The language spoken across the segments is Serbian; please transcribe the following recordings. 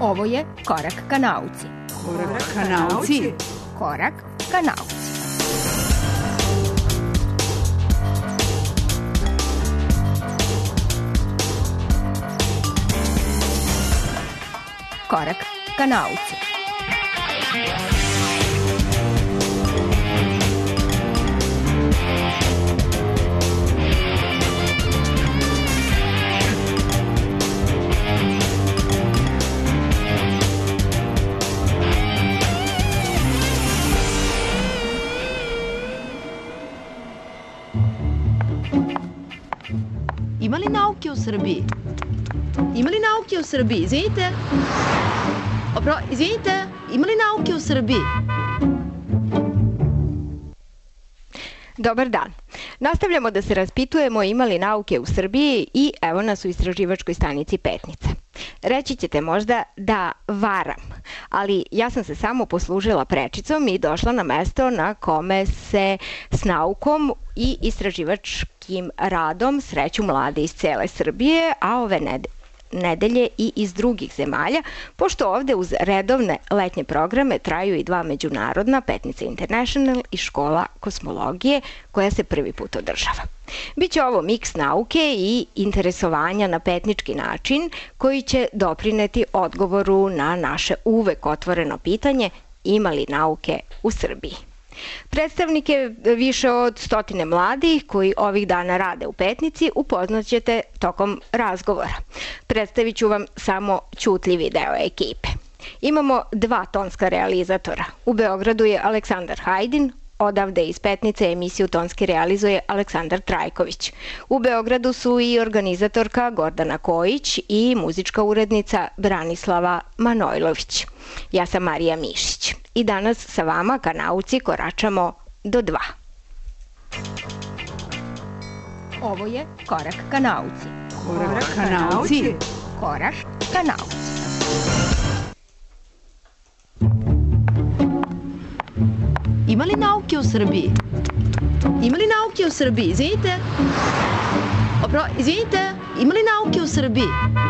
Ovo je Korak ka nauci. Korak ka nauci. Korak ka nauci. Korak ka nauci. Ima li nauke u Srbiji? Ima li nauke u Srbiji? Izvinite? Izvinite? Ima li nauke u Srbiji? Dobar dan. Nastavljamo da se raspitujemo ima li nauke u Srbiji i evo nas u istraživačkoj stanici Petnica. Reći ćete možda da varam, ali ja sam se samo poslužila prečicom i došla na mesto na kome se s naukom i istraživačkim radom sreću mlade iz cele Srbije, a ove nedelje i iz drugih zemalja, pošto ovde uz redovne letnje programe traju i dva međunarodna, Petnica International i Škola kosmologije, koja se prvi put održava. Biće ovo miks nauke i interesovanja na petnički način, koji će doprineti odgovoru na naše uvek otvoreno pitanje ima li nauke u Srbiji. Predstavnike više od 100 mladih koji ovih dana rade u Petnici upoznaćete tokom razgovora. Predstavit ću vam samo ćutljivi deo ekipe. Imamo 2 tonska realizatora. U Beogradu je Aleksandar Hajdin, odavde iz Petnice emisiju tonski realizuje Aleksandar Trajković. U Beogradu su i organizatorka Gordana Kojić i muzička urednica Branislava Manojlović. Ja sam Marija Mišić i danas sa vama ka nauci koračamo do 2. Ovo je Korak ka nauci. Korak ka nauci. Korak ka nauci. Ima li nauke u Srbiji? Ima li nauke u Srbiji? Izvinite? Izvinite? Ima li nauke u Srbiji?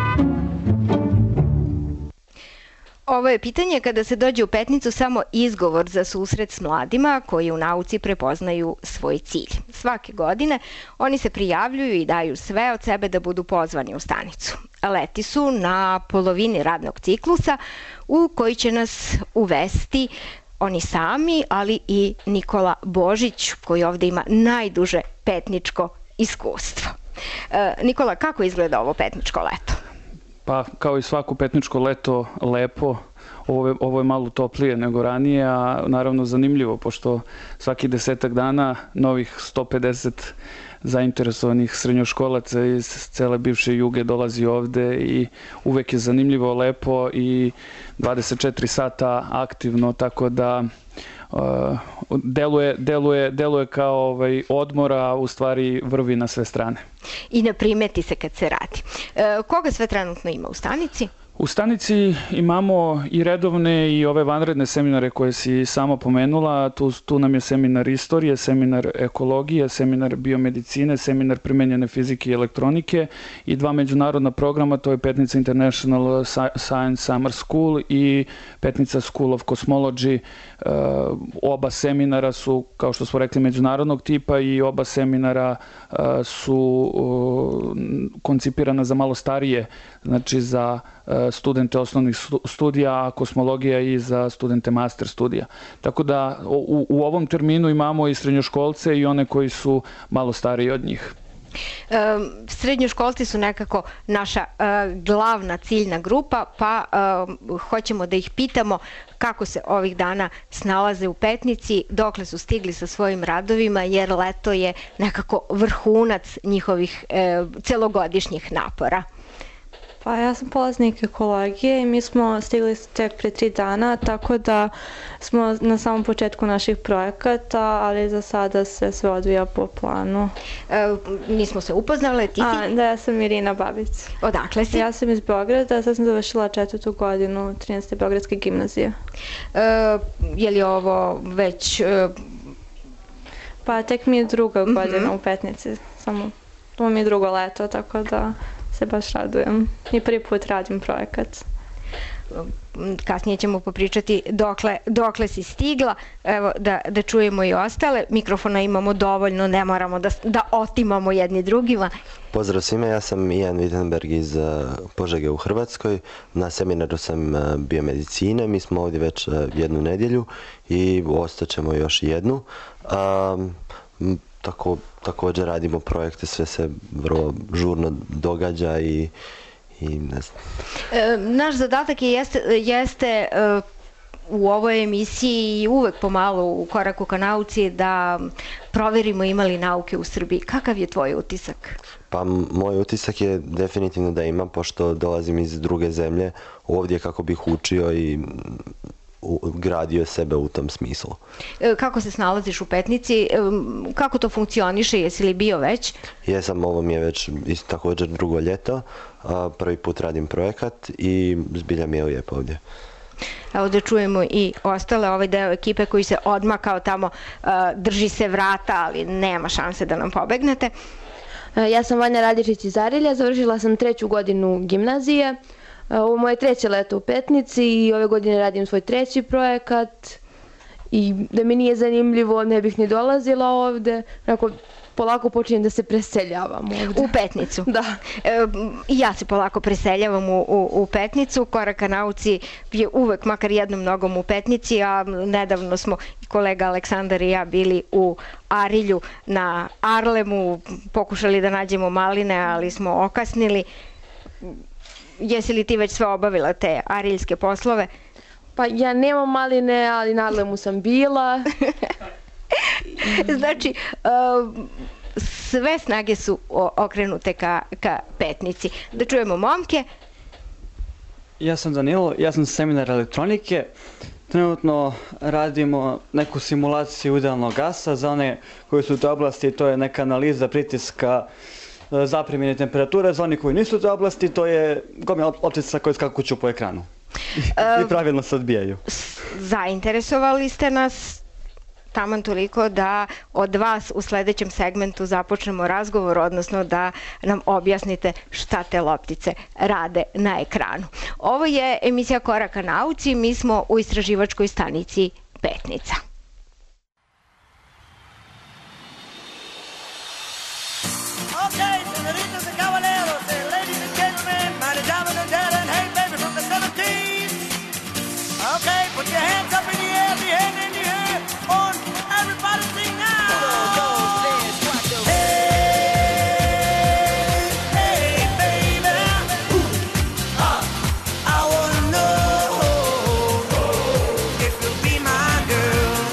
Ovo je pitanje kada se dođe u Petnicu samo izgovor za susret s mladima koji u nauci prepoznaju svoj cilj. Svake godine oni se prijavljuju i daju sve od sebe da budu pozvani u stanicu. Leti su na polovini radnog ciklusa u koji će nas uvesti oni sami, ali i Nikola Božić, koji ovde ima najduže petničko iskustvo. Nikola, kako izgleda ovo petničko leto? Pa, kao i svako petničko leto, lepo. Ovo je malo toplije nego ranije, a naravno zanimljivo, pošto svaki 10 dana novih 150 zainteresovanih srednjoškolaca iz cele bivše Juge dolazi ovde i uvek je zanimljivo, lepo i 24 sata aktivno, tako da deluje kao odmora, u stvari vrvi na sve strane. I ne primeti se kad se radi. Koga sve trenutno ima u stanici? U stanici imamo i redovne i ove vanredne seminare koje si sama pomenula. Tu nam je seminar istorije, seminar ekologije, seminar biomedicine, seminar primenjene fizike i elektronike i 2 međunarodna programa, to je Petnica International Science Summer School i Petnica School of Cosmology. Oba seminara su, kao što smo rekli, međunarodnog tipa i oba seminara su koncipirana za malo starije, znači za studente osnovnih studija, a kosmologija i za studente master studija. Tako da u ovom terminu imamo i srednjoškolce i one koji su malo stariji od njih. Srednjoškolci su nekako naša glavna ciljna grupa, pa hoćemo da ih pitamo kako se ovih dana snalaze u Petnici, dokle su stigli sa svojim radovima, jer leto je nekako vrhunac njihovih celogodišnjih napora. Pa ja sam polaznik ekologije i mi smo stigli tek pre 3 dana, tako da smo na samom početku naših projekata, ali za sada se sve odvija po planu. Nismo se upoznale, ti si? Da, ja sam Irina Babić. Odakle si? Ja sam iz Beograda, sad sam završila 4. godinu 13. Beogradske gimnazije. Je li ovo već... Pa tek mi je 2. godina u Petnici, samo to mi je 2. leto, tako da se baš radujem i prvi put radim projekat. kasnije ćemo popričati dokle si stigla, evo da čujemo i ostale. Mikrofona imamo dovoljno, ne moramo da otimamo jedni drugima. Pozdrav svima, ja sam Ian Wittenberg iz Požege u Hrvatskoj. Na seminaru sam biomedicine, mi smo ovdje već jednu nedjelju i ostaćemo još jednu. Također radimo projekte, sve se vrlo žurno događa i ne znam. Naš zadatak jeste u ovoj emisiji i uvek pomalo u Koraku ka nauci da proverimo ima li nauke u Srbiji. Kakav je tvoj utisak? Pa moj utisak je definitivno da ima, pošto dolazim iz druge zemlje ovdje kako bih učio i gradio sebe u tom smislu. Kako se snalaziš u Petnici? Kako to funkcioniše? Jesi li bio već? Jesam, ovo mi je već također drugo ljeto. Prvi put radim projekat i zbilja mi je lijepo ovdje. Evo da čujemo i ostale, ovaj deo ekipe koji se odmakao tamo, drži se vrata, ali nema šanse da nam pobegnete. Ja sam Vanja Radičić iz Arilja, završila sam 3. godinu gimnazije. Ovo je moje 3. leto u Petnici i ove godine radim svoj 3. projekat i da mi nije zanimljivo ne bih ni dolazila ovde. Polako počinjem da se preseljavam ovde. U Petnicu? Da. Ja se polako preseljavam u Petnicu. Korak ka nauci je uvek makar jednom nogom u Petnici, a nedavno smo kolega Aleksandar i ja bili u Arilju na Arlemu, pokušali da nađemo maline, ali smo okasnili. Jesi li ti već sve obavila te ariljske poslove? Pa ja nemam maline, ali na Arlemu sam bila. Znači, sve snage su okrenute ka Petnici. Da čujemo momke. Ja sam Danilo, ja sam seminar elektronike. Trenutno radimo neku simulaciju idealnog gasa. Za one koji su u toj oblasti, to je neka analiza pritiska, zaprimljene temperature. Za oni koji nisu u toj oblasti, to je gomila optica koje skakuću po ekranu. I pravilno se odbijaju. Zainteresovali ste nas taman toliko da od vas u sledećem segmentu započnemo razgovor, odnosno da nam objasnite šta te loptice rade na ekranu. Ovo je emisija Koraka nauci, mi smo u istraživačkoj stanici Petnica. Girl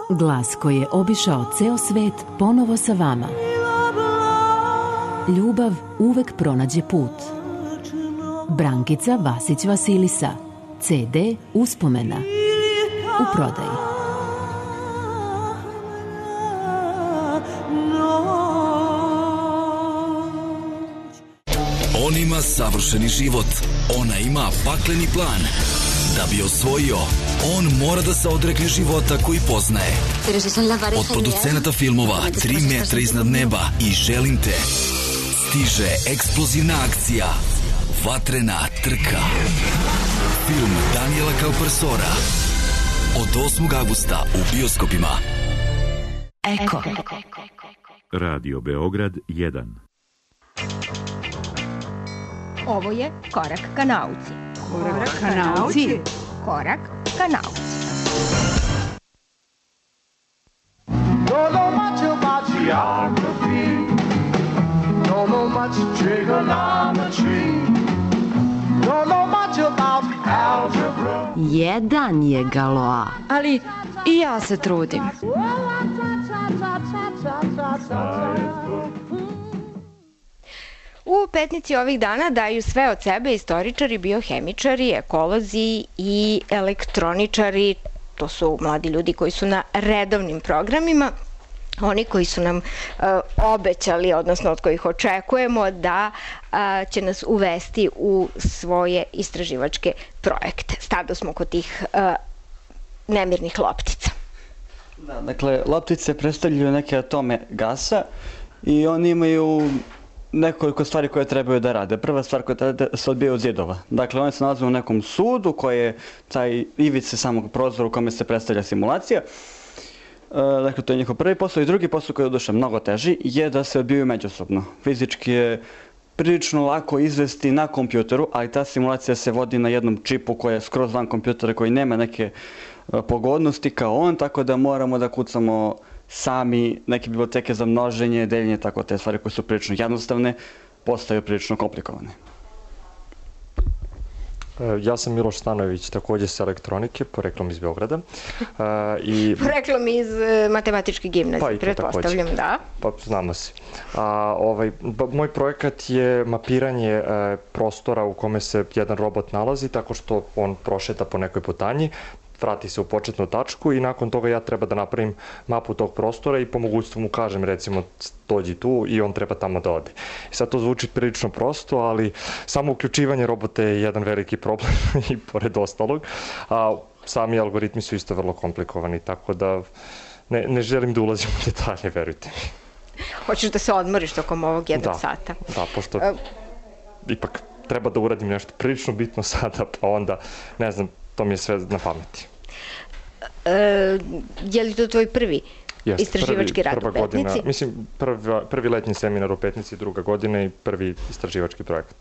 Glas koji je obišao ceo svet ponovo sa vama. Ljubav uvek pronađe put. Brankica Vasić Vasilisa. CD Uspomena. U prodaji. On ima savršeni život. Ona ima pakleni plan. Da bi osvojio, on mora da se odrekne života koji poznaje. Od producenata filmova 3 metra iznad neba i Želim te stiže eksplozivna akcija Vatrena trka. Film Daniela Kaupersora od 8. avgusta u bioskopima. Eko. Radio Beograd 1. Ovo je Korak ka nauci. Korak ka nauci. Korak ka nauci. Don't know much about geography. Don't know much trigonometry. Don't know much about algebra. Jedan je Galois. Ali i ja se trudim. U Petnici ovih dana daju sve od sebe istoričari, biohemičari, ekolozi i elektroničari. To su mladi ljudi koji su na redovnim programima. Oni koji su nam obećali, odnosno od kojih očekujemo da će nas uvesti u svoje istraživačke projekte. Stado smo kod tih nemirnih loptica. Da, dakle, loptice predstavljaju neke atome gasa i oni imaju nekoliko stvari koje trebaju da rade. Prva stvar koja treba da se odbije od zidova. Dakle, oni se nalaze u nekom sudu koji je taj ivice samog prozora u kome se predstavlja simulacija. Dakle, to je njihov prvi posao. I drugi posao koji je došao mnogo teži je da se odbijaju međusobno. Fizički je prilično lako izvesti na kompjuteru, ali ta simulacija se vodi na jednom čipu koji je skroz van kompjutera, koji nema neke pogodnosti kao on, tako da moramo da kucamo sami neke biblioteke za množenje, deljenje, tako te stvari koje su prilično jednostavne, postaju prilično komplikovane. Ja sam Miloš Stanojević, takođe sa elektronike, poreklom iz Beograda. Poreklom iz matematičke gimnazije, pretpostavljam, da. Pa znamo se. Moj projekat je mapiranje prostora u kome se jedan robot nalazi, tako što on prošeta po nekoj putanji, vrati se u početnu tačku i nakon toga ja treba da napravim mapu tog prostora i po mogućstvu mu kažem, recimo, dođi tu i on treba tamo da ode. I sad to zvuči prilično prosto, ali samo uključivanje robota je jedan veliki problem i pored ostalog, a sami algoritmi su isto vrlo komplikovani, tako da ne želim da ulazim u detalje, verujte mi. Hoćeš da se odmoriš tokom ovog jednog sata? Da, pošto ipak treba da uradim nešto prilično bitno sada, pa onda, ne znam, to mi je sve na pameti. Je li to tvoj prvi istraživački rad u Petnici? Mislim, prvi letnji seminar u Petnici, 2. godina i prvi istraživački projekat.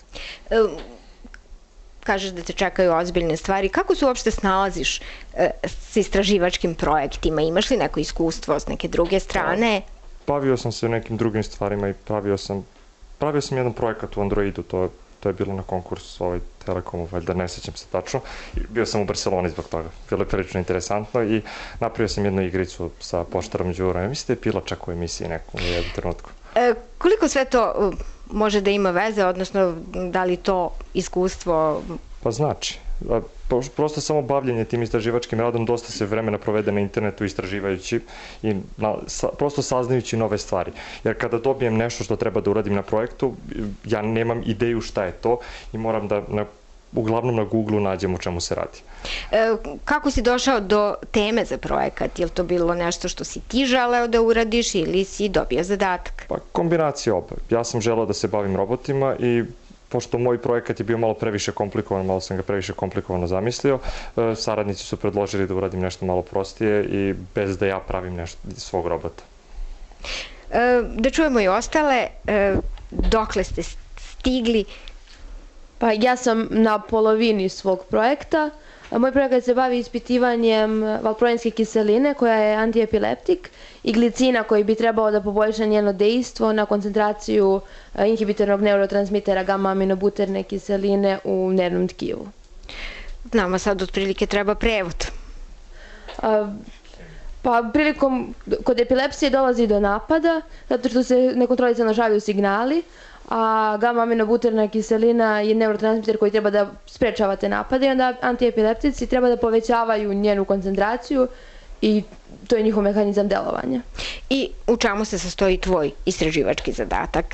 Kažeš da te čekaju ozbiljne stvari. Kako se uopšte snalaziš s istraživačkim projektima? Imaš li neko iskustvo s neke druge strane? Bavio sam se nekim drugim stvarima i pravio sam jedan projekat u Androidu, to je bilo na konkursu Telekomu, valjda ne sećam se tačno. Bio sam u Barceloni zbog toga. Bilo je prilično interesantno i napravio sam jednu igricu sa poštarom Đurom. Ja mislim da je bila čak u emisiji nekom u jednom trenutku. Koliko sve to može da ima veze, odnosno da li to iskustvo... Pa znači, prosto samo bavljenje tim istraživačkim radom, dosta se vremena provede na internetu istraživajući i prosto saznajući nove stvari. Jer kada dobijem nešto što treba da uradim na projektu, ja nemam ideju šta je to i moram da uglavnom na Google-u nađem o čemu se radi. Kako si došao do teme za projekat? Je li to bilo nešto što si ti želeo da uradiš ili si dobio zadatak? Pa kombinacija oba. Ja sam želeo da se bavim robotima i pošto moj projekat je bio malo previše komplikovan, malo sam ga previše komplikovano zamislio, saradnici su predložili da uradim nešto malo prostije i bez da ja pravim nešto svog robota. Da čujemo i ostale, dokle ste stigli? Pa ja sam na polovini svog projekta. Moj projekat se bavi ispitivanjem valproinske kiseline koja je antiepileptik i glicina koji bi trebao da poboljša njeno dejstvo na koncentraciju inhibitornog neurotransmitera gamma-aminobuterne kiseline u nervnom tkivu. Nama sad otprilike treba prevod. Pa kod epilepsije dolazi do napada, zato što se nekontrolisano šalju signali, a gamma-aminobuterna kiselina je neurotransmiter koji treba da sprečava te napade i onda antiepileptici treba da povećavaju njenu koncentraciju i to je njihov mehanizam delovanja. I u čemu se sastoji tvoj istraživački zadatak?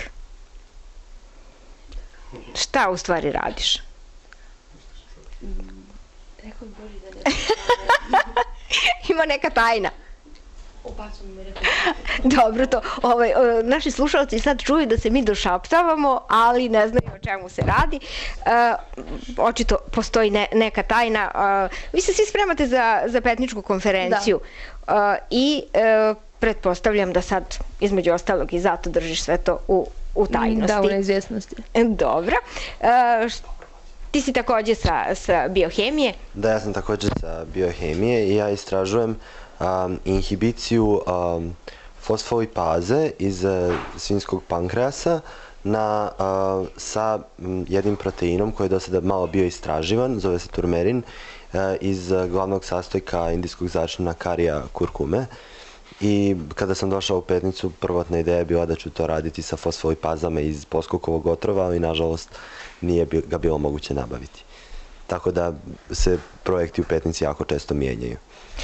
Šta u stvari radiš? Ima neka tajna. Dobro, to naši slušalci sad čuju da se mi došaptavamo, ali ne znaju o čemu se radi. Očito postoji neka tajna. Vi se svi spremate za petničku konferenciju i pretpostavljam da sad između ostalog i zato držiš sve to u tajnosti. Da, u neizvjesnosti. Dobro. Ti si takođe sa biohemije? Da, ja sam takođe sa biohemije i ja istražujem inhibiciju fosfolipaze iz svinjskog pankreasa sa jednim proteinom koji je do sada malo bio istraživan, zove se turmerin, iz glavnog sastojka indijskog začina karija kurkume. I kada sam došao u Petnicu, prvotna ideja je bila da ću to raditi sa fosfolipazama iz poskokovog otrova, ali nažalost nije ga bilo moguće nabaviti. Tako da se projekti u Petnici jako često mijenjaju.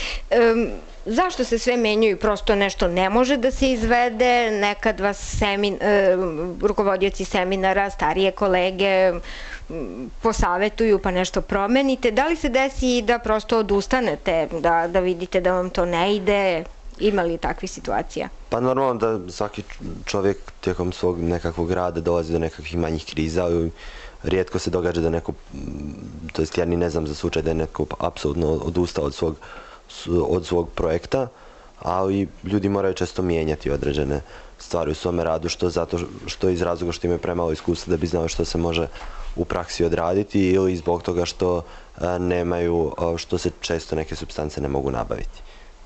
Zašto se sve menjaju? Prosto nešto ne može da se izvede, nekad vas rukovodioci seminara, starije kolege posavetuju pa nešto promenite. Da li se desi da prosto odustanete, da vidite da vam to ne ide? Ima li takvih situacija? Pa normalno da svaki čovjek tijekom svog nekakvog rada dolazi do nekakvih manjih kriza, ali rijetko se događa da neko, to jest ja ni ne znam za slučaj da je neko apsolutno odustao od svog projekta, ali ljudi moraju često mijenjati određene stvari u svome radu, što iz razloga što imaju premalo iskustva da bi znali što se može u praksi odraditi ili zbog toga što što se često neke supstance ne mogu nabaviti.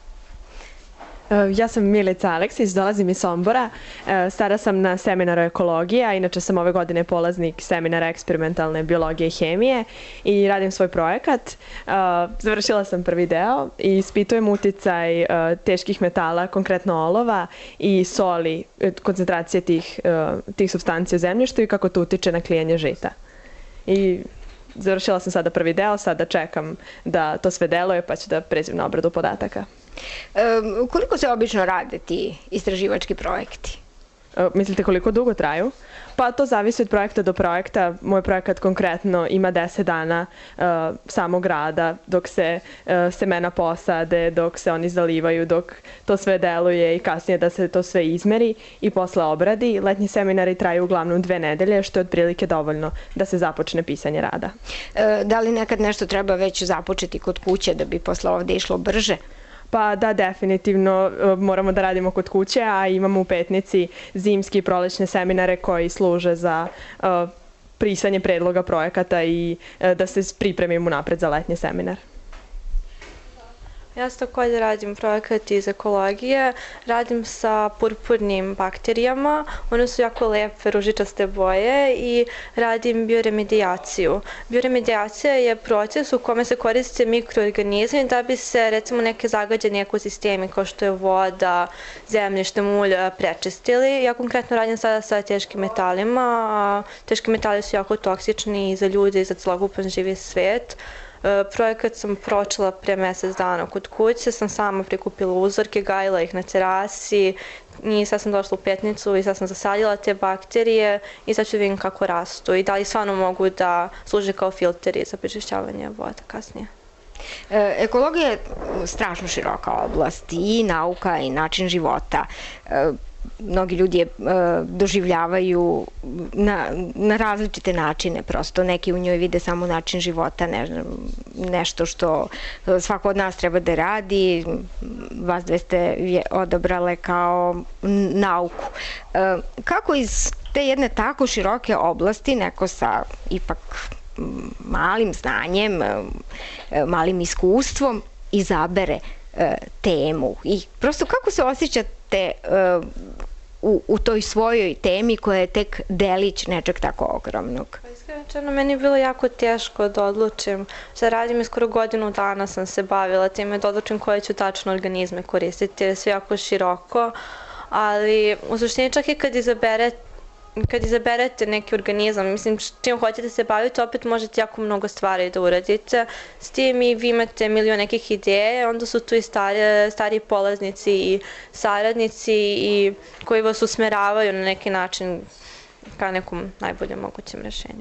Ja sam Milica Aleksić, dolazim iz Sombora. Sada sam na seminaru ekologije, a inače sam ove godine polaznik seminara eksperimentalne biologije i hemije i radim svoj projekat. Završila sam prvi deo i ispitujem uticaj teških metala, konkretno olova i soli, koncentracije tih supstancija u zemljištu i kako to utiče na klijanje žita. I završila sam sada prvi deo, sada čekam da to sve deluje pa ću da pređem na obradu podataka. Koliko se obično rade ti istraživački projekti? Mislite koliko dugo traju? Pa to zavisi od projekta do projekta. Moj projekat konkretno ima 10 dana samog rada, dok se semena posade, dok se oni zalivaju, dok to sve deluje i kasnije da se to sve izmeri i posle obradi. Letnji seminari traju uglavnom 2 nedelje, što je otprilike dovoljno da se započne pisanje rada. Da li nekad nešto treba već započeti kod kuće da bi posle ovde išlo brže? Pa da, definitivno moramo da radimo kod kuće, a imamo u Petnici zimski i prolećne seminare koji služe za pisanje predloga projekata i da se pripremimo napred za letnji seminar. Ja također radim projekat iz ekologije, radim sa purpurnim bakterijama, one su jako lepe ružičaste boje i radim bioremedijaciju. Bioremedijacija je proces u kome se koriste mikroorganizmi da bi se recimo neke zagađene ekosistemi kao što je voda, zemljište, mulj prečistili. Ja konkretno radim sada sa teškim metalima, a teški metali su jako toksični i za ljude i za celokupan živi svet. Projekat sam pročela pre mjesec dana kod kuće, sam sama prikupila uzorke, gajila ih na terasi i sad sam došla u Petnicu i sad sam zasadila te bakterije i sad ću vidim kako rastu i da li stvarno mogu da služe kao filteri za prečišćavanje voda kasnije. Ekologija je strašno široka oblast i nauka i način života. Mnogi ljudi je doživljavaju na različite načine, prosto neki u njoj vide samo način života, nešto što svako od nas treba da radi, vas dve ste je odabrale kao nauku. Kako iz te jedne tako široke oblasti neko sa ipak malim znanjem, malim iskustvom izabere temu i prosto kako se osjećate u toj svojoj temi koja je tek delić nečeg tako ogromnog? Pa iskreno rečeno, meni je bilo jako teško da odlučim šta radim i skoro godinu dana sam se bavila time da odlučim koje ću tačno organizme koristiti, jer je sve jako široko, ali u suštini čak i kad izaberete neki organizam, mislim, čim hoćete se baviti, opet možete jako mnogo stvari da uradite. S tim i vi imate milion nekih ideje, onda su tu i stariji polaznici i saradnici i koji vas usmeravaju na neki način ka nekom najboljem mogućem rešenju.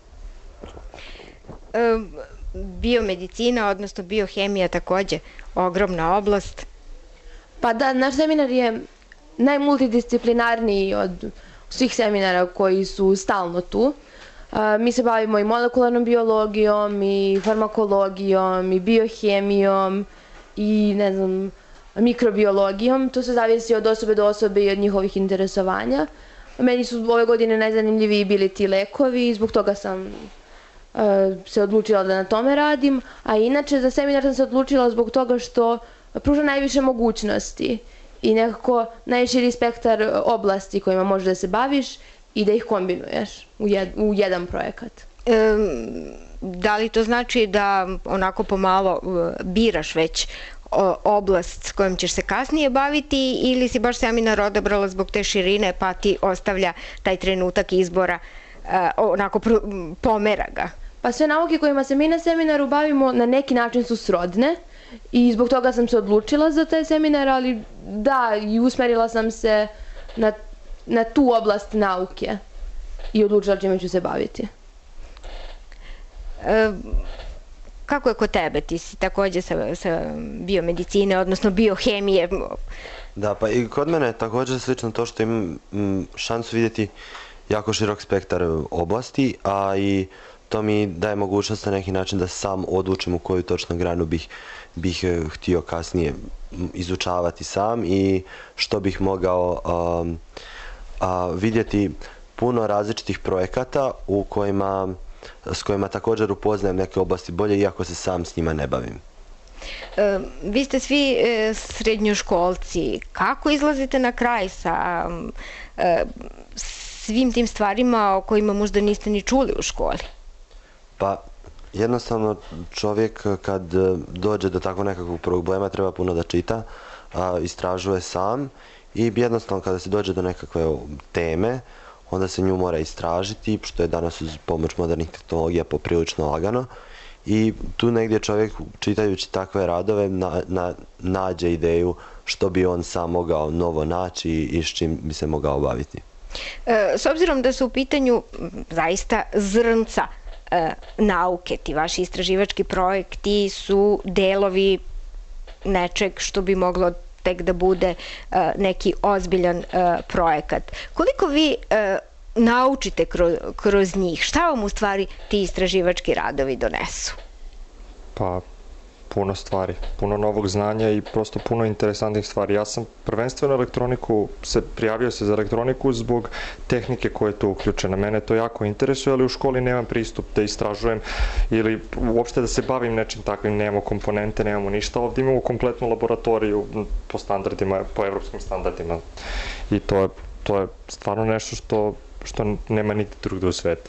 Biomedicina, odnosno biohemija takođe ogromna oblast. Pa da, naš seminar je najmultidisciplinarniji od svih seminara koji su stalno tu. Mi se bavimo i molekularnom biologijom, i farmakologijom, i biohemijom, i mikrobiologijom. To se zavisi od osobe do osobe i od njihovih interesovanja. Meni su ove godine najzanimljiviji bili ti lekovi i zbog toga sam se odlučila da na tome radim. A inače za seminar sam se odlučila zbog toga što pruža najviše mogućnosti i nekako najširi spektar oblasti kojima možeš da se baviš i da ih kombinuješ u jedan projekat. Da li to znači da onako pomalo biraš već oblast s kojom ćeš se kasnije baviti ili si baš seminar odabrala zbog te širine pa ti ostavlja taj trenutak izbora, onako pomera ga? Pa sve nauke kojima se mi na seminaru bavimo na neki način su srodne i zbog toga sam se odlučila za taj seminar, ali da, i usmerila sam se na tu oblast nauke i odlučila čime ću se baviti. Kako je kod tebe? Ti si takođe sa biomedicine, odnosno biohemije. Da, pa i kod mene je takođe slično to što imam šansu vidjeti jako širok spektar oblasti, a i to mi daje mogućnost na neki način da sam odlučim u koju točno granu bih htio kasnije izučavati sam i što bih mogao vidjeti puno različitih projekata s kojima također upoznajem neke oblasti bolje, iako se sam s njima ne bavim. Vi ste svi srednjoškolci. Kako izlazite na kraj sa svim tim stvarima o kojima možda niste ni čuli u školi? Pa, jednostavno čovjek kad dođe do takvog nekakvog problema treba puno da čita, istražuje sam i jednostavno kada se dođe do nekakve teme, onda se nju mora istražiti, što je danas uz pomoć modernih tehnologija poprilično lagano. I tu negdje čovjek, čitajući takve radove, nađe ideju što bi on sam mogao novo naći i s čim bi se mogao baviti. S obzirom da su u pitanju zaista zrnca nauke, ti vaši istraživački projekti su delovi nečeg što bi moglo tek da bude neki ozbiljan projekat. Koliko vi naučite kroz njih? Šta vam u stvari ti istraživački radovi donesu? Pa, puno stvari, puno novog znanja i prosto puno interesantnih stvari. Ja sam prvenstveno prijavio se za elektroniku zbog tehnike koja je tu uključena. Mene to jako interesuje, ali u školi nemam pristup da istražujem ili uopšte da se bavim nečim takvim. Nemamo komponente, nemamo ništa. Ovdje imamo kompletnu laboratoriju po standardima, po evropskim standardima. I to je stvarno nešto što nema niti drugde u svetu.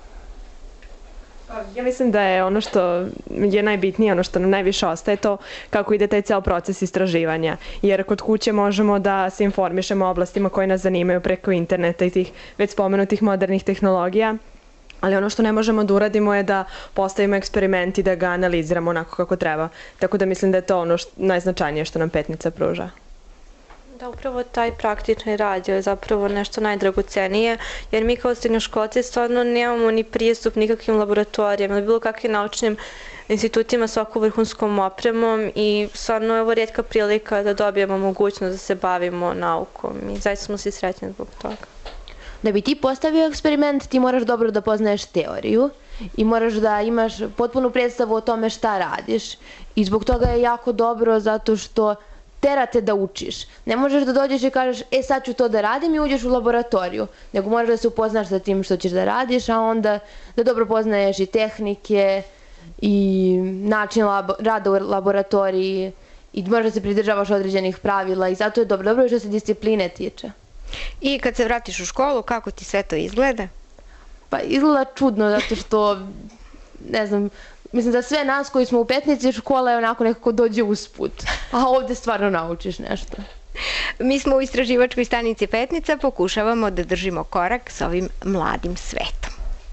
Ja mislim da je ono što je najbitnije, ono što nam najviše ostaje to kako ide taj ceo proces istraživanja. Jer kod kuće možemo da se informišemo o oblastima koje nas zanimaju preko interneta i tih već spomenutih modernih tehnologija. Ali ono što ne možemo da uradimo je da postavimo eksperiment i da ga analiziramo onako kako treba. Tako da mislim da je to ono najznačajnije što nam Petnica pruža. Da, upravo taj praktični rad je zapravo nešto najdragocenije, jer mi kao srednjoškolci stvarno nemamo ni pristup nikakvim laboratorijama ili bilo kakvim naučnim institutima s ovako vrhunskom opremom i stvarno je ovo rijetka prilika da dobijemo mogućnost da se bavimo naukom i zaista smo svi srećni zbog toga. Da bi ti postavio eksperiment, ti moraš dobro da poznaješ teoriju i moraš da imaš potpunu predstavu o tome šta radiš i zbog toga je jako dobro zato što terate da učiš. Ne možeš da dođeš i kažeš, sad ću to da radim i uđeš u laboratoriju, nego moraš da se upoznaš sa tim što ćeš da radiš, a onda da dobro poznaješ i tehnike i način rada u laboratoriji i moraš da se pridržavaš određenih pravila i zato je dobro što se discipline tiče. I kad se vratiš u školu, kako ti sve to izgleda? Pa izgleda čudno zato što, ne znam, mislim da sve nas koji smo u Petnici škola je onako nekako dođe usput, a ovde stvarno naučiš nešto. Mi smo u istraživačkoj stanici Petnica, pokušavamo da držimo korak s ovim mladim svetom.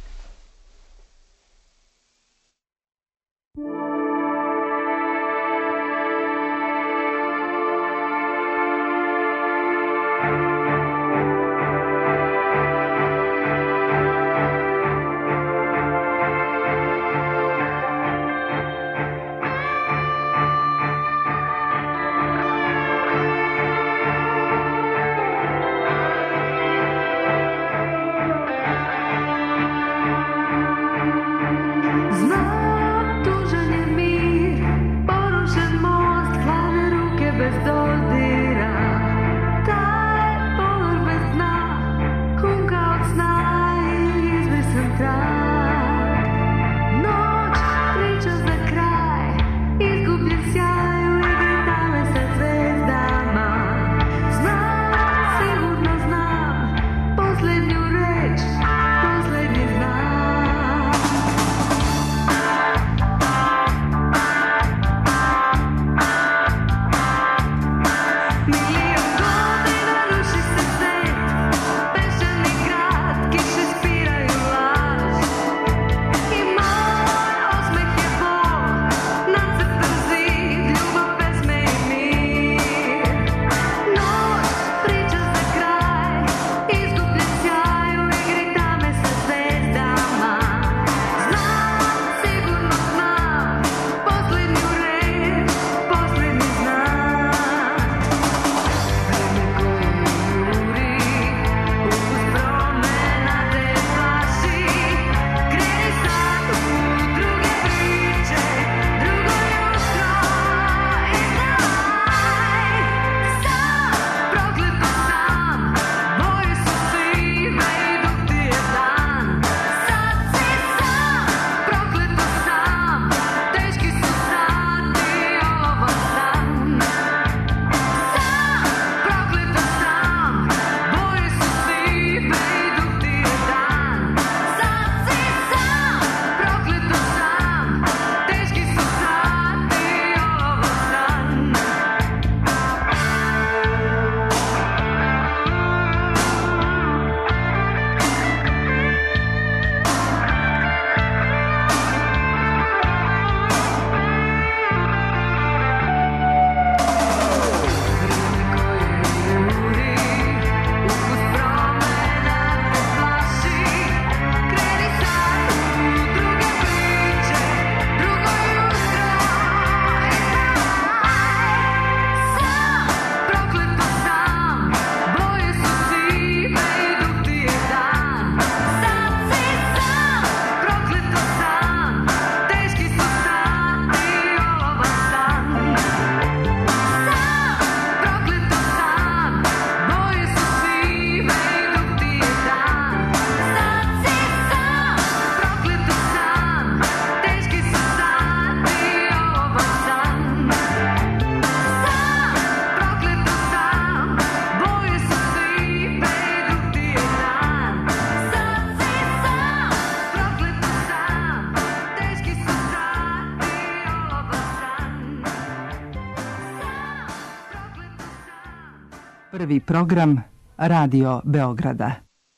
Prvi program Radio Beograda.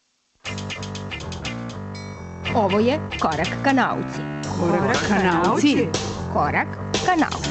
Ovo je Korak ka nauci. Korak ka nauci. Korak ka nauci.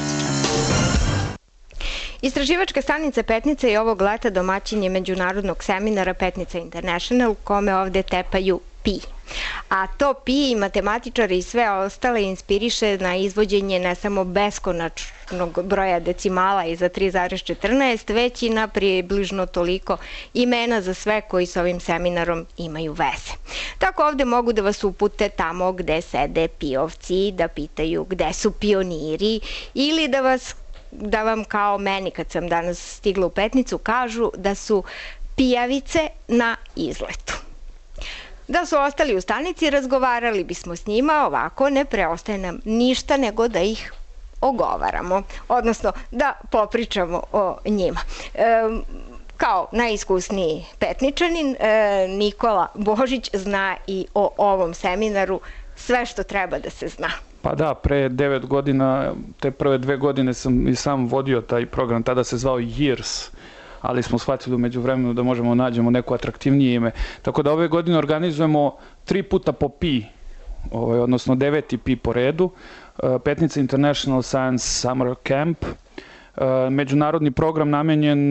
Istraživačka stanica Petnica je ovog leta domaćinje međunarodnog seminara Petnica International, kome ovde tepaju pi. A to pi i matematičari i sve ostale inspiriše na izvođenje ne samo beskonačnog broja decimala iza 3,14, već i na približno toliko imena za sve koji s ovim seminarom imaju veze. Tako ovde mogu da vas upute tamo gde sede pijovci, da pitaju gde su pioniri ili da vam kao meni kad sam danas stigla u Petnicu kažu da su pijavice na izletu. Da su ostali u stanici, razgovarali bismo s njima, ovako ne preostaje nam ništa nego da ih ogovaramo, odnosno da popričamo o njima. kao najiskusniji petničanin, Nikola Božić zna i o ovom seminaru sve što treba da se zna. Pa da, pre 9 godina, te prve 2 godine sam i sam vodio taj program, tada se zvao Years, ali smo shvatili umeđu vremenu da možemo nađemo neko atraktivnije ime. Tako da ove godine organizujemo 3 puta po pi, odnosno 9. pi po redu, Petnica International Science Summer Camp, međunarodni program namenjen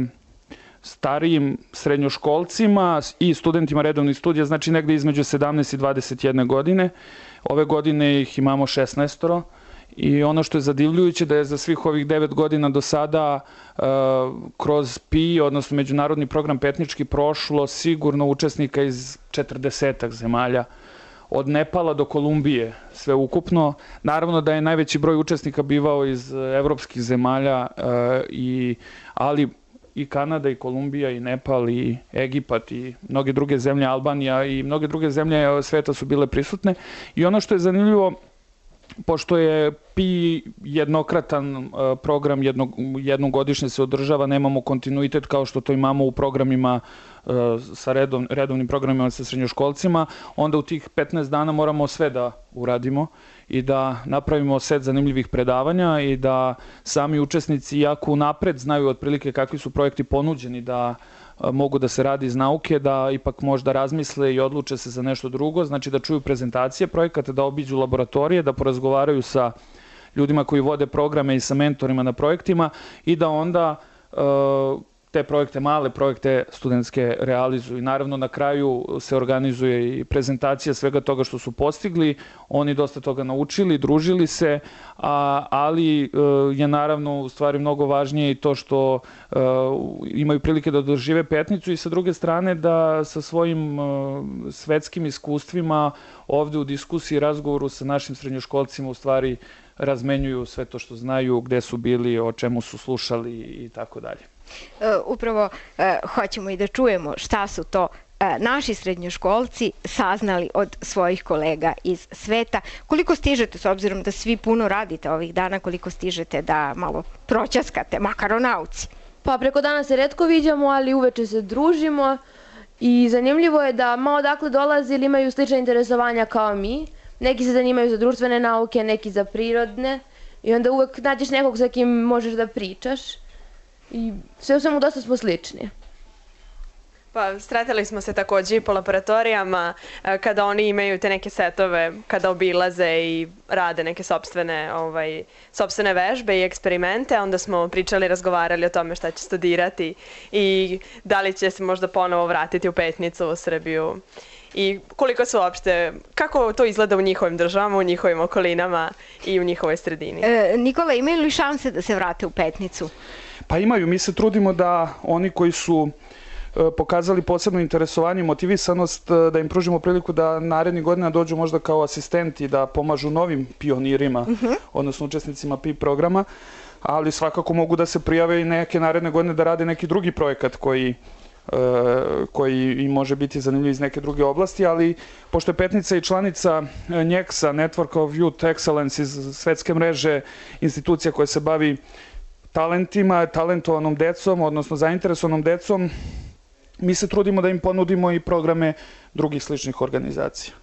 starijim srednjoškolcima i studentima redovnih studija, znači negde između 17 i 21 godine. Ove godine ih imamo 16. I ono što je zadivljujuće da je za svih ovih 9 godina do sada kroz PI, odnosno međunarodni program petnički, prošlo sigurno učesnika iz 40 zemalja, od Nepala do Kolumbije, sve ukupno. Naravno da je najveći broj učesnika bivao iz evropskih zemalja, ali i Kanada, i Kolumbija, i Nepal, i Egipat, i mnoge druge zemlje, Albanija i mnoge druge zemlje sveta su bile prisutne. I ono što je zanimljivo, pošto je PI jednokratan program, jednom godišnje se održava, nemamo kontinuitet kao što to imamo u programima sa redovnim programima sa srednjoškolcima, onda u tih 15 dana moramo sve da uradimo i da napravimo set zanimljivih predavanja i da sami učesnici, iako unapred znaju otprilike kakvi su projekti ponuđeni da mogu da se radi iz nauke, da ipak možda razmisle i odluče se za nešto drugo, znači da čuju prezentacije projekata, da obiđu laboratorije, da porazgovaraju sa ljudima koji vode programe i sa mentorima na projektima i da onda te projekte, male projekte studentske realizuju. I naravno na kraju se organizuje i prezentacija svega toga što su postigli, oni dosta toga naučili, družili se, ali je naravno u stvari mnogo važnije i to što imaju prilike da dožive petnicu i sa druge strane da sa svojim svetskim iskustvima ovde u diskusiji i razgovoru sa našim srednjoškolcima u stvari razmenjuju sve to što znaju, gde su bili, o čemu su slušali i tako dalje. Upravo hoćemo i da čujemo šta su to naši srednjoškolci saznali od svojih kolega iz sveta. Koliko stižete, s obzirom da svi puno radite ovih dana, koliko stižete da malo proćaskate, makar o nauci? Pa preko dana se retko viđamo, ali uveče se družimo i zanimljivo je da malo odakle dolaze ili imaju slične interesovanja kao mi. Neki se zanimaju za društvene nauke, neki za prirodne i onda uvek nađeš nekog sa kim možeš da pričaš. I sve u svemu dosta smo slični. Pa, sretali smo se takođe i po laboratorijama kada oni imaju te neke setove, kada obilaze i rade neke sopstvene vežbe i eksperimente, onda smo pričali, razgovarali o tome šta će studirati i da li će se možda ponovo vratiti u petnicu u Srbiju. I koliko su uopšte, kako to izgleda u njihovim državama, u njihovim okolinama i u njihovoj sredini. Nikola, imaju li šanse da se vrate u petnicu? Pa imaju, mi se trudimo da oni koji su pokazali posebno interesovanje i motivisanost, da im pružimo priliku da narednih godina dođu možda kao asistenti, da pomažu novim pionirima, odnosno učesnicima PI programa, ali svakako mogu da se prijave i neke naredne godine da rade neki drugi projekat koji im može biti zanimljiv iz neke druge oblasti, ali pošto je petnica i članica NJEX-a, Network of Youth Excellence, iz svetske mreže institucija koja se bavi talentima, talentovanom decom, odnosno zainteresovanom decom, mi se trudimo da im ponudimo i programe drugih sličnih organizacija.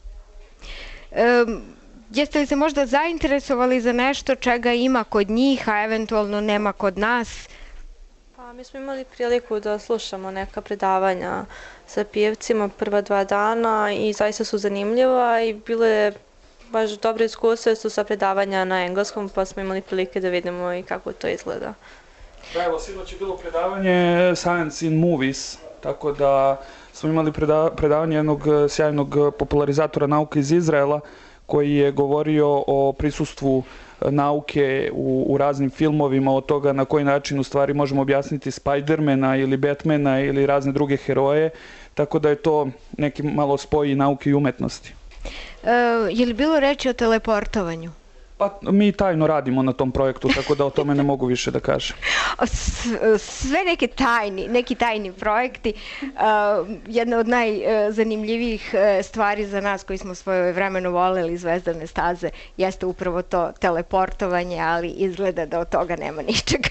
Jeste li se možda zainteresovali za nešto čega ima kod njih, a eventualno nema kod nas? Pa, mi smo imali priliku da slušamo neka predavanja sa pijevcima prva 2 dana i zaista su zanimljiva i bile baš dobre iskustva su sa predavanja na engleskom, pa smo imali prilike da vidimo i kako to izgleda. Da, evo, sinoć je bilo predavanje Science in Movies, tako da smo imali predavanje jednog sjajnog popularizatora nauke iz Izraela, koji je govorio o prisustvu nauke u raznim filmovima, od toga na koji način u stvari možemo objasniti Spidermana ili Batmana ili razne druge heroje, tako da je to neki malo spoj nauke i umetnosti. Je li bilo reči o teleportovanju? Pa mi tajno radimo na tom projektu, tako da o tome ne mogu više da kažem. Sve neki tajni projekti. Jedna od najzanimljivijih stvari za nas koji smo svoje vremeno voleli Zvezdane staze jeste upravo to teleportovanje, ali izgleda da od toga nema ničega.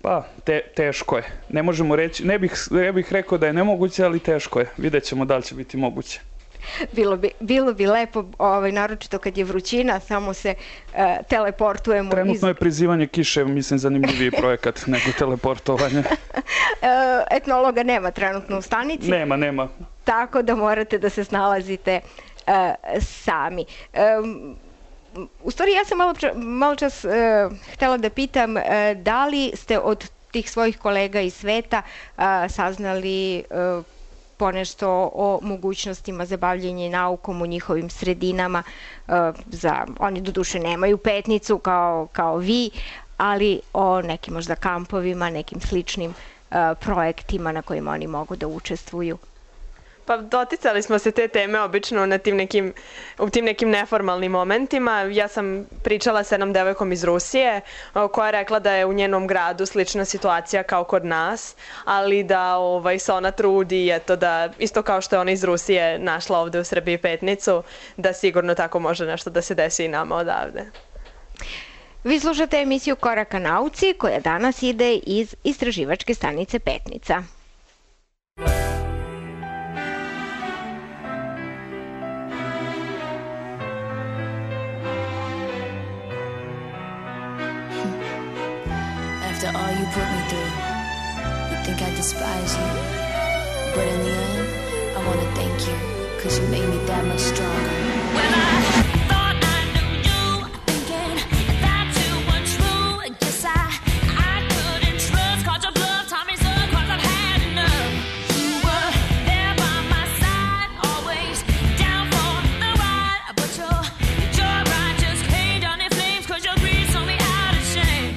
Pa, teško je. Ne možemo reći, ne bih rekao da je nemoguće, ali teško je. Vidjet ćemo da li će biti moguće. Bilo bi lepo, naročito kad je vrućina, samo se teleportujemo. Trenutno je prizivanje kiše, mislim, zanimljiviji projekat nego teleportovanje. Etnologa nema trenutno u stanici. Nema. Tako da morate da se snalazite sami. U stvari, ja sam malo čas htjela da pitam da li ste od tih svojih kolega iz sveta saznali ponešto o mogućnostima za bavljenje naukom u njihovim sredinama. Oni doduše nemaju Petnicu kao vi, ali o nekim možda kampovima, nekim sličnim projektima na kojima oni mogu da učestvuju. Pa doticali smo se te teme obično u tim nekim neformalnim momentima. Ja sam pričala sa jednom devojkom iz Rusije koja je rekla da je u njenom gradu slična situacija kao kod nas, ali da se ona trudi, eto, da isto kao što je ona iz Rusije našla ovde u Srbiji Petnicu, da sigurno tako može nešto da se desi i nama odavde. Vi slušate emisiju Koraka nauci koja danas ide iz istraživačke stanice Petnica. After all you put me through, you think I despise you. But in the end, I want to thank you, 'cause you made me that much stronger. When I thought I knew you, thinking that you were true, guess I couldn't trust, caught your bluff, taught me some, 'cause I've had enough. You were there by my side, always down for the ride, but your ride just came down in flames, 'cause your greed sold me out of shame.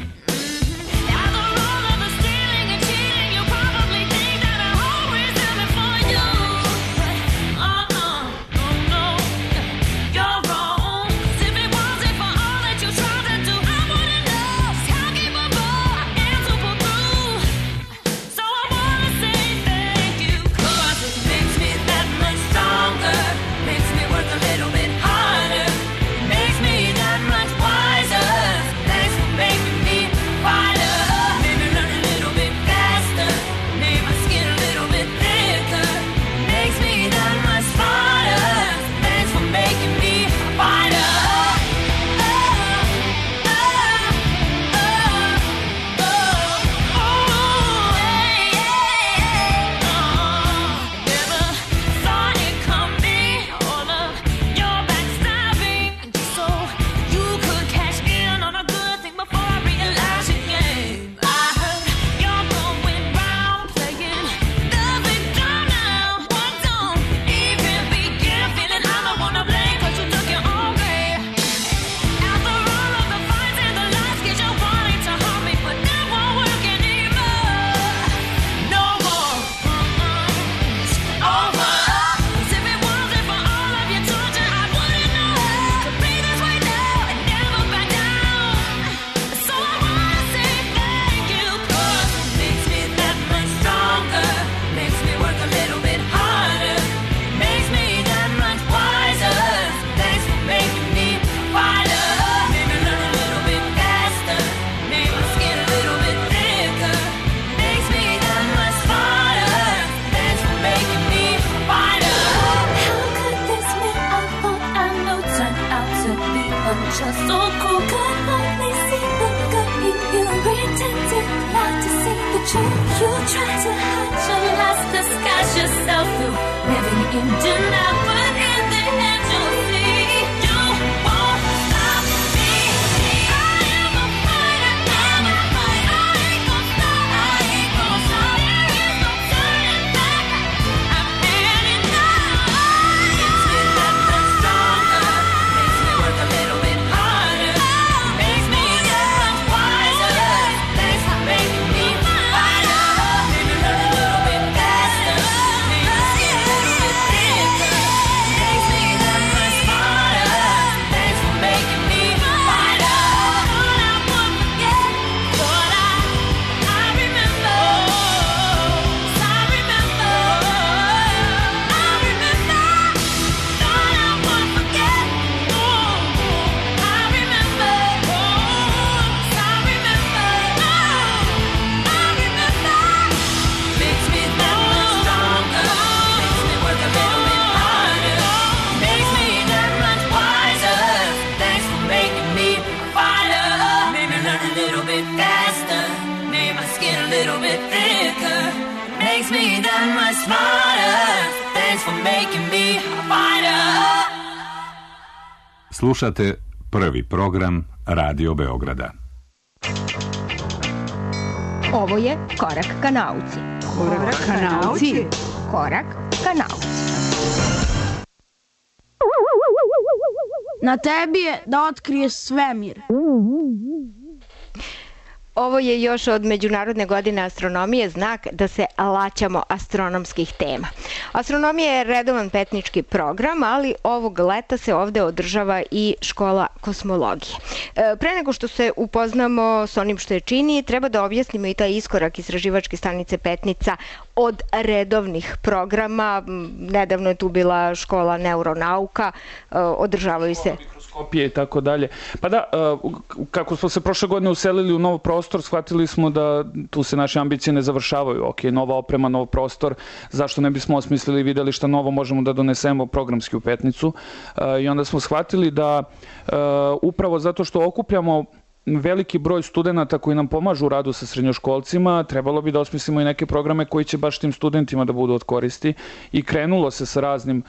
Just so cool, could only see the good in you. Pretended not to see the truth. You try to hide your lies, disguise yourself through living in denial, but in the end you'll see you won't stop me. I am a fighter, I'm a fighter. I ain't gon' stop, I ain't gon' stop. There is no turning back. I'm heading now. Makes me that much stronger. Makes me work a little bit. Making me fighter, maybe learn a little bit faster, maybe see a little bit thicker. making me a fighter. Slušate prvi program Radio Beograda. Ovo je Korak ka nauci. Korak ka nauci. Korak ka nauci. Na tebi je da otkriješ svemir. Ovo je još od Međunarodne godine astronomije znak da se laćamo astronomskih tema. Astronomija je redovan petnički program, ali ovog leta se ovde održava i škola kosmologije. Pre nego što se upoznamo s onim što je čini, treba da objasnimo i taj iskorak istraživačke stanice Petnica od redovnih programa. Nedavno je tu bila škola neuronauka, održavaju se mikroskopije i tako dalje. Pa da, kako smo se prošle godine uselili u nov prostor, shvatili smo da tu se naše ambicije ne završavaju. Ok, nova oprema, nov prostor, zašto ne bismo osmislili i videli šta novo možemo da donesemo programski u Petnicu. I onda smo shvatili da upravo zato što okupljamo veliki broj studenta koji nam pomažu u radu sa srednjoškolcima, trebalo bi da osmislimo i neke programe koji će baš tim studentima da budu od koristi i krenulo se sa raznim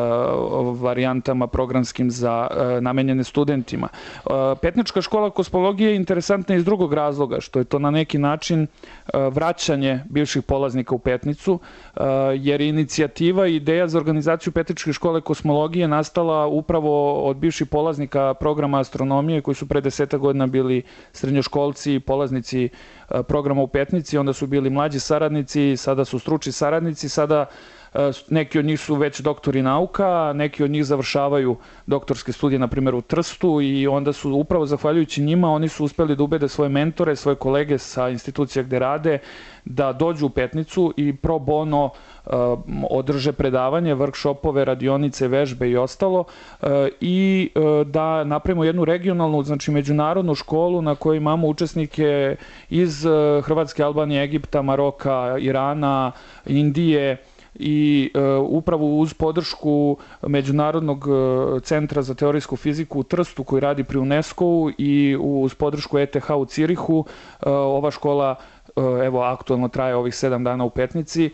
varijantama programskim za namenjene studentima. Petnička škola kosmologije je interesantna iz drugog razloga, što je to na neki način vraćanje bivših polaznika u Petnicu, jer je inicijativa i ideja za organizaciju Petničke škole kosmologije nastala upravo od bivših polaznika programa astronomije koji su pre 10 godina bili srednjoškolci i polaznici programa u Petnici, onda su bili mlađi saradnici, sada su stručni saradnici, sada neki od njih su već doktori nauka, neki od njih završavaju doktorske studije, na primjer u Trstu, i onda su upravo zahvaljujući njima oni su uspeli da ubede svoje mentore, svoje kolege sa institucija gde rade, da dođu u Petnicu i pro bono održe predavanje, workshopove, radionice, vežbe i ostalo, i da napravimo jednu regionalnu, znači međunarodnu školu na kojoj imamo učesnike iz Hrvatske, Albanije, Egipta, Maroka, Irana, Indije, i upravo uz podršku Međunarodnog centra za teorijsku fiziku u Trstu koji radi pri UNESCO-u i uz podršku ETH u Cirihu, ova škola evo aktualno traje ovih 7 dana u Petnici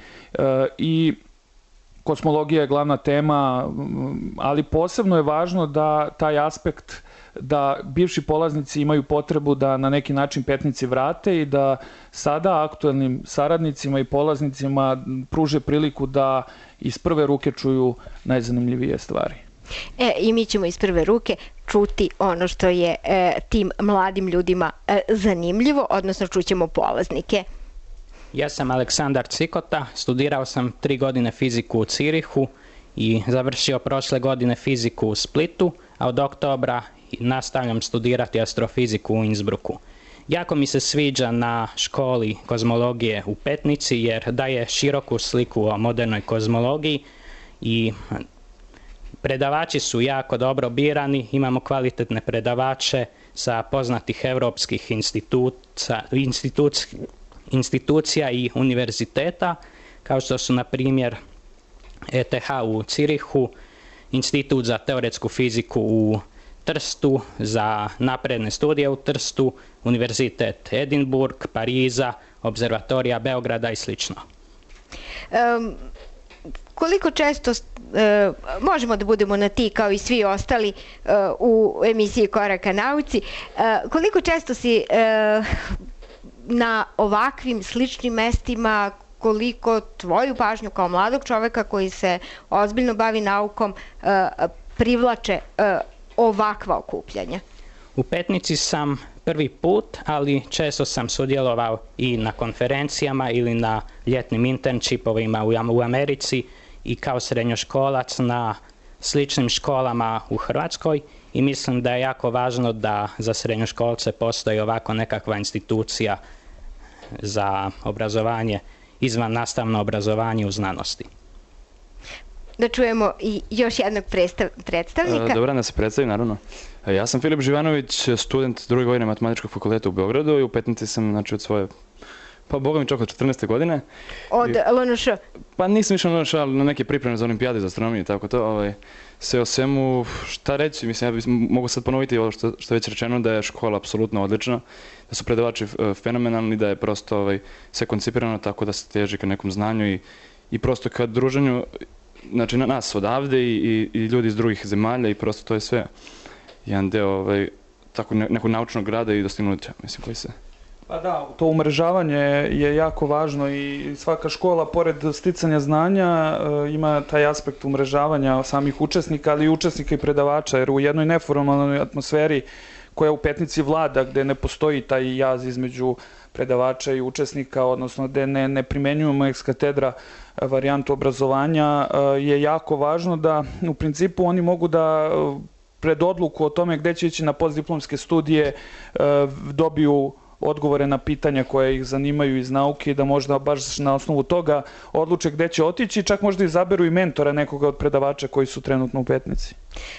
i kosmologija je glavna tema, ali posebno je važno da taj aspekt da bivši polaznici imaju potrebu da na neki način Petnici vrate i da sada aktuelnim saradnicima i polaznicima pruže priliku da iz prve ruke čuju najzanimljivije stvari. I mi ćemo iz prve ruke čuti ono što je tim mladim ljudima zanimljivo, odnosno čućemo polaznike. Ja sam Aleksandar Cikota, studirao sam 3 godine fiziku u Cirihu i završio prošle godine fiziku u Splitu, a od oktobra nastavljam studirati astrofiziku u Innsbrucku. Jako mi se sviđa na školi kozmologije u Petnici jer daje široku sliku o modernoj kozmologiji i predavači su jako dobro birani, imamo kvalitetne predavače sa poznatih evropskih institucija i univerziteta, kao što su na primjer ETH u Cirihu, Institut za teoretsku fiziku u Trstu, za napredne studije u Trstu, Univerzitet Edinburgh, Pariza, Observatorija Beograda i sl. Koliko često možemo da budemo na ti kao i svi ostali u emisiji Koraka nauci, koliko često si na ovakvim sličnim mestima, koliko tvoju pažnju kao mladog čoveka koji se ozbiljno bavi naukom privlače ovakva okupljanja? U Petnici sam prvi put, ali često sam sudjelovao i na konferencijama ili na ljetnim internshipovima u Americi i kao srednjoškolac na sličnim školama u Hrvatskoj i mislim da je jako važno da za srednjoškolce postoji ovako nekakva institucija za obrazovanje, izvan nastavno obrazovanje u znanosti. Da čujemo i još jednog predstavnika. Dobar dan, da se predstavim, naravno. Ja sam Filip Živanović, student druge godine Matematičkog fakulteta u Beogradu i u Petnici sam, znači, od svoje, pa boga mi čak od 14. godine. Od LNŠ? Pa nisam išao na LNŠ, ali na neke pripreme za olimpijade za astronomiju i tako to. Sve o svemu, šta reći, mislim, ja mogu sad ponoviti ovo što je već rečeno, da je škola apsolutno odlična, da su predavači fenomenalni, da je prosto sve koncipirano tako da se teži ka nekom znanju i prosto ka druženju znači nas odavde i ljudi iz drugih zemalja i prosto to je sve jedan deo tako nekog naučnog rada i dostignuća, mislim, koji se... Pa da, to umrežavanje je jako važno i svaka škola, pored sticanja znanja, ima taj aspekt umrežavanja samih učesnika, ali i učesnika i predavača, jer u jednoj neformalnoj atmosferi koja u Petnici vlada, gde ne postoji taj jaz između predavača i učesnika, odnosno gde ne primenjujemo ex katedra varijantu obrazovanja, je jako važno da u principu oni mogu da pred odluku o tome gde će ići na postdiplomske studije dobiju odgovore na pitanja koje ih zanimaju iz nauke i da možda baš na osnovu toga odluče gde će otići i čak možda izaberu i mentora nekoga od predavača koji su trenutno u Petnici.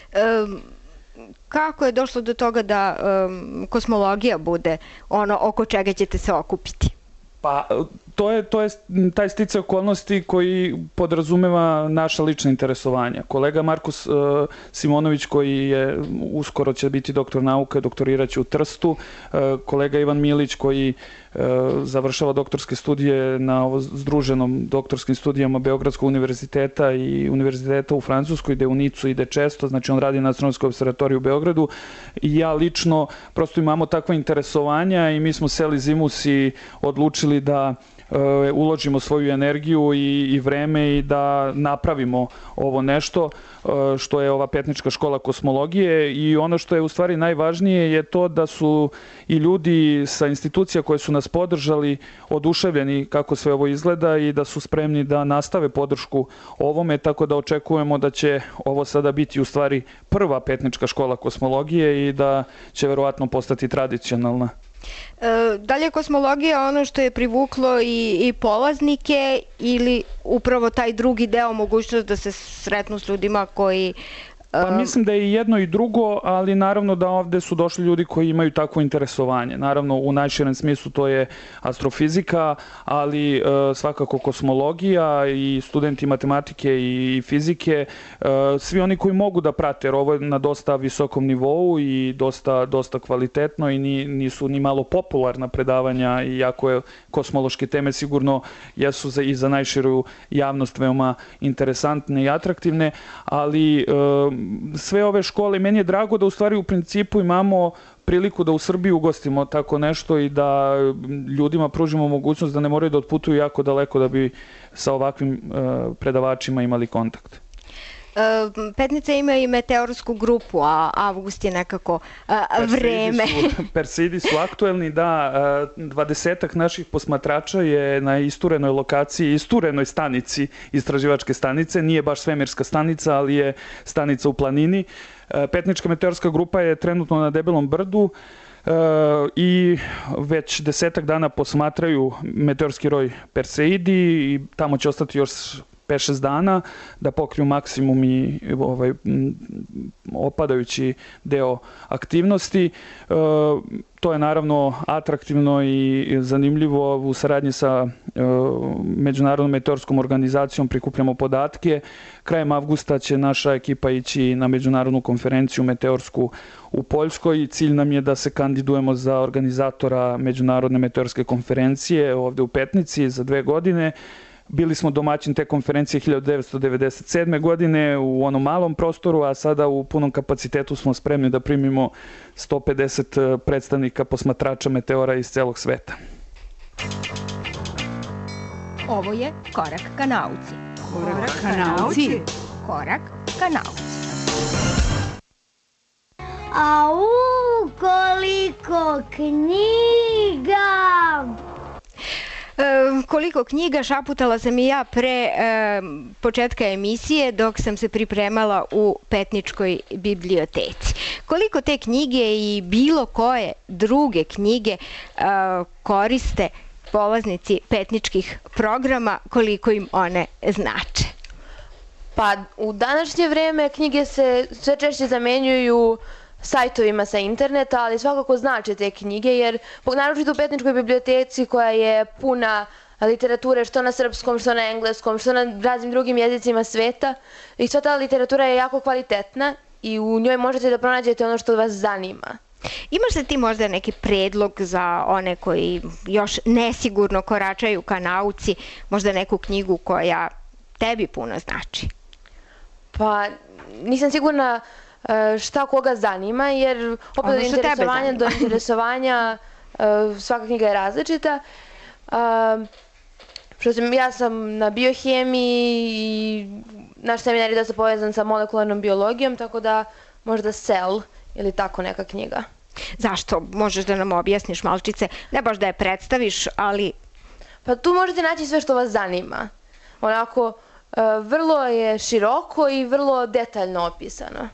Kako je došlo do toga da kosmologija bude ono oko čega ćete se okupiti? Pa, to je taj sticaj okolnosti koji podrazumeva naša lična interesovanja. Kolega Markus Simonović, koji je uskoro će biti doktor nauka, doktoriraće u Trstu, kolega Ivan Milić, koji završava doktorske studije na združenom doktorskim studijama Beogradskog univerziteta i univerziteta u Francuskoj, ide u Nicu, ide često, znači on radi na Astronomskoj observatoriji u Beogradu i ja lično prosto imamo takva interesovanja i mi smo seli zimus i odlučili da uložimo svoju energiju i vreme i da napravimo ovo nešto što je ova Petnička škola kosmologije i ono što je u stvari najvažnije je to da su i ljudi sa institucija koje su nas podržali oduševljeni kako sve ovo izgleda i da su spremni da nastave podršku ovome, tako da očekujemo da će ovo sada biti u stvari prva Petnička škola kosmologije i da će verovatno postati tradicionalna. Da li je kosmologija ono što je privuklo i polaznike ili upravo taj drugi deo, mogućnost da se sretnu s ljudima koji... Pa mislim da je i jedno i drugo, ali naravno da ovde su došli ljudi koji imaju takvo interesovanje. Naravno u najširem smislu to je astrofizika, ali svakako kosmologija i studenti matematike i fizike, svi oni koji mogu da prate, jer ovo je na dosta visokom nivou i dosta kvalitetno i nisu ni malo popularna predavanja, iako je kosmološke teme sigurno jesu i za najširu javnost veoma interesantne i atraktivne, ali sve ove škole, meni je drago da u stvari u principu imamo priliku da u Srbiji ugostimo tako nešto i da ljudima pružimo mogućnost da ne moraju da otputuju jako daleko da bi sa ovakvim predavačima imali kontakt. Petnica ima i meteorsku grupu, a avgust je nekako vreme. Perseidi su aktuelni, da, 20-ak naših posmatrača je na isturenoj lokaciji, isturenoj stanici, istraživačke stanice, nije baš svemirska stanica, ali je stanica u planini. Petnička meteorska grupa je trenutno na Debelom brdu i već 10-ak dana posmatraju meteorski roj Perseidi i tamo će ostati još 5-6 dana da pokriju maksimum i opadajući deo aktivnosti. To je naravno atraktivno i zanimljivo. U saradnji sa Međunarodnom meteorskom organizacijom prikupljamo podatke. Krajem avgusta će naša ekipa ići na međunarodnu konferenciju meteorsku u Poljskoj. Cilj nam je da se kandidujemo za organizatora Međunarodne meteorske konferencije ovde u Petnici za 2 godine. Bili smo domaćin te konferencije 1997. godine u onom malom prostoru, a sada u punom kapacitetu smo spremni da primimo 150 predstavnika posmatrača meteora iz celog sveta. Ovo je Korak ka nauci. Korak ka nauci. Korak ka nauci. Au, koliko knjiga! Koliko knjiga, šaputala sam i ja pre početka emisije dok sam se pripremala u Petničkoj biblioteci. Koliko te knjige i bilo koje druge knjige koriste polaznici petničkih programa, koliko im one znače? Pa u današnje vreme knjige se sve češće zamenjuju sajtovima sa interneta, ali svakako znače te knjige, jer naročito u Petničkoj biblioteci koja je puna literature što na srpskom, što na engleskom, što na raznim drugim jezicima sveta, i sva ta literatura je jako kvalitetna i u njoj možete da pronađete ono što vas zanima. Imaš li ti možda neki predlog za one koji još nesigurno koračaju ka nauci, možda neku knjigu koja tebi puno znači? Pa nisam sigurna šta koga zanima, jer opet od interesovanja do interesovanja svaka knjiga je različita. Ja sam na biohemiji i naš seminar je dosta povezan sa molekularnom biologijom, tako da možda Cell ili tako neka knjiga. Zašto? Možeš da nam objasniš malčice? Ne baš da je predstaviš, ali... Pa tu možete naći sve što vas zanima. Onako, vrlo je široko i vrlo detaljno opisano.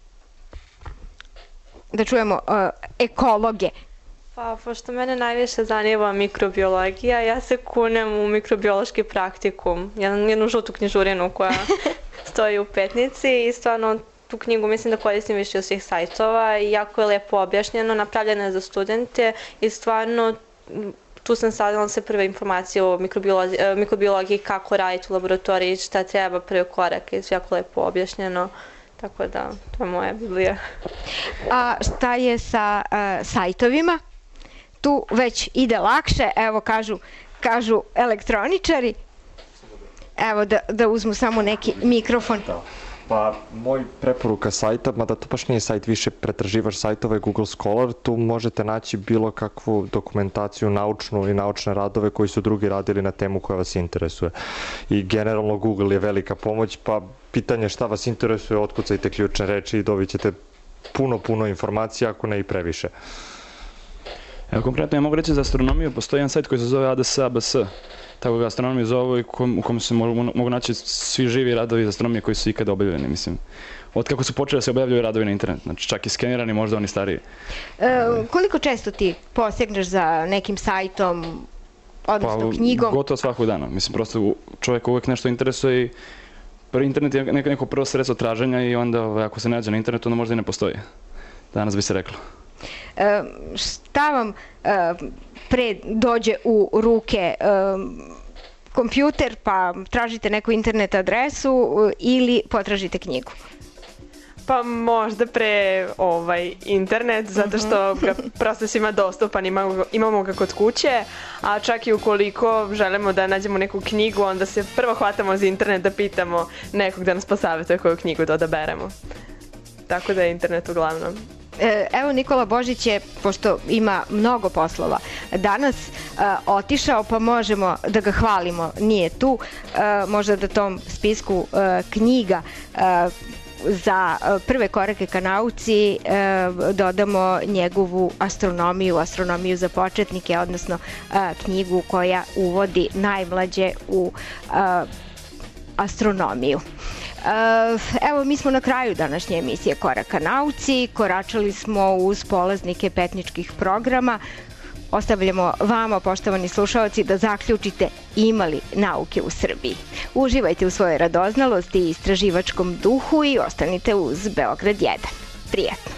Da čujemo ekologe. Pa, pošto mene najviše zanima mikrobiologija, ja se kunem u mikrobiološki praktikum, jednu žutu knjižurinu koja stoji u Petnici i stvarno tu knjigu mislim da koristim više od svih sajtova i jako je lepo objašnjeno, napravljena je za studente i stvarno tu sam saznala sve prve informacije o mikrobiologiji, kako raditi u laboratoriji, šta treba, prvi korak i sve jako lepo objašnjeno. Tako da, to je moja biblija. A šta je sa sajtovima? Tu već ide lakše, evo kažu elektroničari. Evo da uzmu samo neki mikrofon. Pa, moj preporuka sajta, mada to baš nije sajt, više pretraživač sajtova je Google Scholar, tu možete naći bilo kakvu dokumentaciju naučnu i naučne radove koji su drugi radili na temu koja vas interesuje. I generalno Google je velika pomoć, pa pitanje šta vas interesuje, otkucajte ključne reči i dobit ćete puno informacija, ako ne i previše. Evo, konkretno ja mogu reći za astronomiju, postoji jedan sajt koji se zove ADS, tako ga astronomiju zovu i u kojem se mogu naći svi živi radovi iz astronomije koji su ikada objavljeni, mislim. Od kako su počeli da se objavljaju radovi na internet, znači čak i skenirani, možda oni stariji. Koliko često ti posegneš za nekim sajtom, odnosno knjigom? Gotovo svakog dana, mislim, prosto čovjek uvek nešto interesuje i internet je neko prvo sredstvo traženja i onda ako se nađe na internetu, onda možda i ne postoji. Danas bi se reklo. Šta vam pre dođe u ruke, kompjuter pa tražite neku internet adresu ili potražite knjigu? Pa možda pre internet, zato što ga prosto svima dostupan, imamo ga kod kuće, a čak i ukoliko želimo da nađemo neku knjigu, onda se prvo hvatamo za internet da pitamo nekog da nas posavetuje koju knjigu da odaberemo. Tako da je internet uglavnom. Evo Nikola Božić je, pošto ima mnogo poslova, danas otišao, pa možemo da ga hvalimo, nije tu, možda da tom spisku knjiga za prve korake ka nauci dodamo njegovu astronomiju za početnike, odnosno knjigu koja uvodi najmlađe u astronomiju. Evo, mi smo na kraju današnje emisije Koraka nauci, koračali smo uz polaznike petničkih programa. Ostavljamo vama, poštovani slušaoci, da zaključite ima li nauke u Srbiji. Uživajte u svojoj radoznalosti i istraživačkom duhu i ostanite uz Beograd 1. Prijetno!